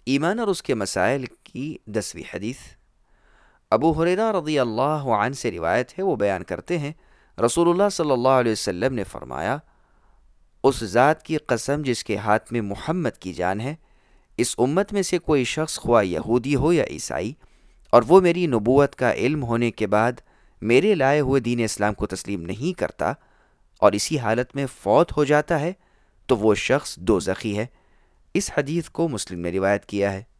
ईमान और उसके मसाइल की 10वीं हदीस। अबू हुरैरा रज़ियल्लाहु अन्हु से रिवायत है, वो बयान करते हैं रसूलुल्लाह सल्लल्लाहु अलैहि वसल्लम ने फरमाया, उस ज़ात की कसम जिसके हाथ में मुहम्मद की जान है, इस उम्मत में से कोई शख्स ख्वा यहूदी हो या ईसाई, और वो मेरी नबूवत का इल्म होने के बाद मेरे लाए हुए दीन इस्लाम को तस्लीम नहीं करता और इसी हालत में फौत हो जाता है, तो वो शख्स दोज़खी है। इस हदीस को मुस्लिम ने रिवायत किया है।